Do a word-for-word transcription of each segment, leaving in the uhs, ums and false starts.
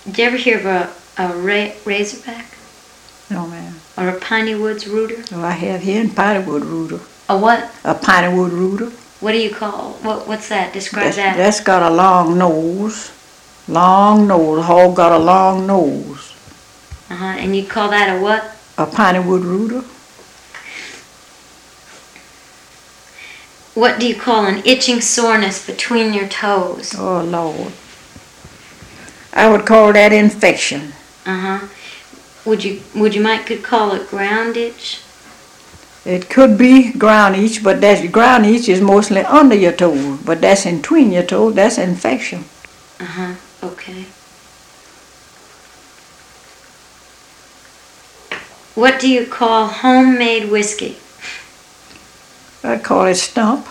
Did you ever hear of a, a ra- razorback? No, ma'am. Or a piney woods rooter? Oh, I have here in piney wood rooter. A what? A piney wood rooter. What do you call, what? what's that? Describe That's, that. that's got a long nose. Long nose. The hog got a long nose. Uh-huh. And you call that a what? A piney wood rooter. What do you call an itching soreness between your toes? Oh, Lord. I would call that infection. Uh-huh. Would you, would you might could call it ground itch? It could be ground itch, but that's, ground itch is mostly under your toe. But that's in between your toes, that's infection. Uh-huh. Okay. What do you call homemade whiskey? I'd call it stump.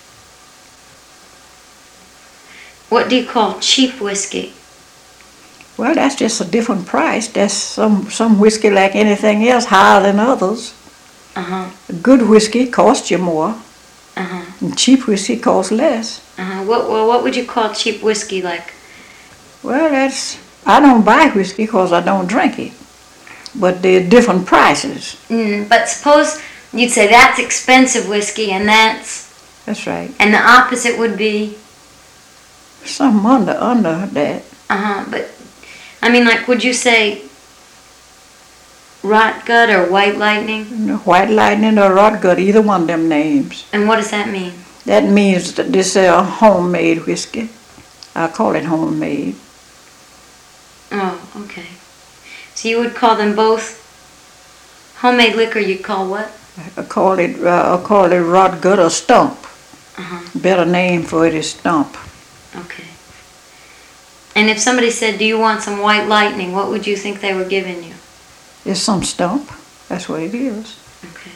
What do you call cheap whiskey? Well, that's just a different price. That's some, some whiskey like anything else, higher than others. Uh-huh. Good whiskey costs you more, Uh-huh. and cheap whiskey costs less. Uh-huh. What, well, what would you call cheap whiskey like? Well, that's, I don't buy whiskey because I don't drink it. But they're different prices. Mm, but suppose you'd say that's expensive whiskey and that's... That's right. And the opposite would be... Something under, under that. Uh-huh. But, I mean, like, would you say rot gut or white lightning? You know, White Lightning or Rot Gut, either one of them names. And what does that mean? That means that this is a homemade whiskey. I call it homemade. Oh, okay. So you would call them both homemade liquor, you'd call what? I call it, uh, I call it Rot Gut or Stump. Uh-huh. Better name for it is Stump. Okay. And if somebody said, do you want some white lightning, what would you think they were giving you? It's some Stump. That's what it is. Okay.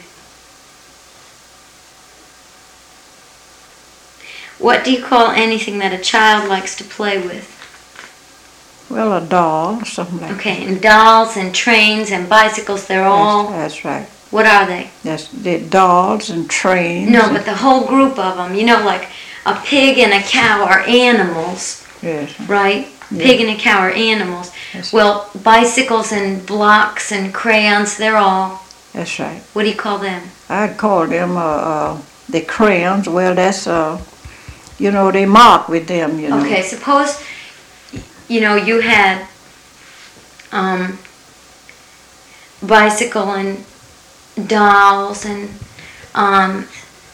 What do you call anything that a child likes to play with? Well, a doll or something like Okay, and dolls and trains and bicycles, they're that. all... That's, that's right. What are they? That's the dolls and trains. No, and, but the whole group of them. You know, like a pig and a cow are animals, yes. right? Yeah. Pig and a cow are animals. Yes. Well, bicycles and blocks and crayons, they're all... That's right. What do you call them? I'd call them uh, uh, the crayons. Well, that's, uh, you know, they mark with them, you know. Okay, suppose, you know, you had um, bicycle and dolls and um,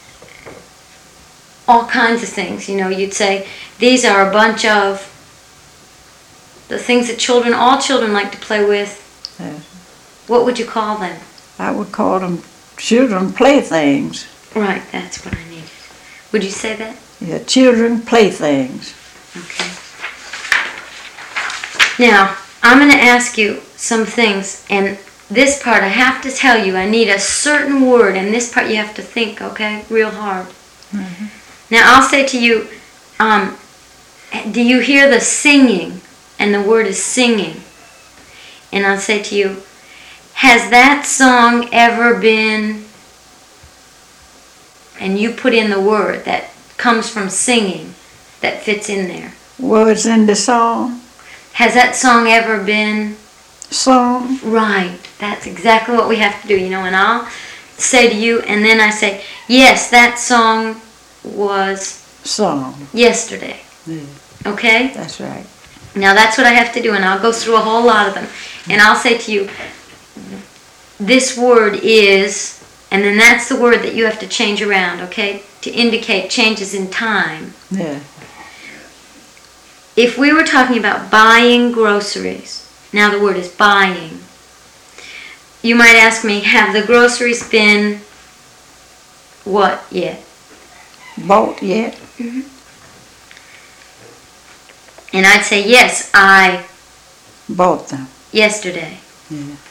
all kinds of things. You know, you'd say, these are a bunch of the things that children, all children like to play with. Yes. What would you call them? I would call them children playthings. Right, that's what I needed. Would you say that? Yeah, children playthings. Okay. Now, I'm going to ask you some things, and this part I have to tell you, I need a certain word, and this part you have to think, okay, real hard. Mm-hmm. Now, I'll say to you, um, do you hear the singing? And the word is singing. And I'll say to you, has that song ever been, and you put in the word that comes from singing that fits in there. Words in the song. Has that song ever been? Song. Right. That's exactly what we have to do, you know, and I'll say to you, and then I say, yes, that song was Song. yesterday. Yeah, Okay? that's right. Now that's what I have to do, and I'll go through a whole lot of them. And I'll say to you, this word is, and then that's the word that you have to change around, okay, to indicate changes in time. Yeah. If we were talking about buying groceries, now the word is buying, you might ask me, have the groceries been what yet? Bought yet? Mm-hmm. And I'd say, yes, I Bought them. yesterday. Yeah.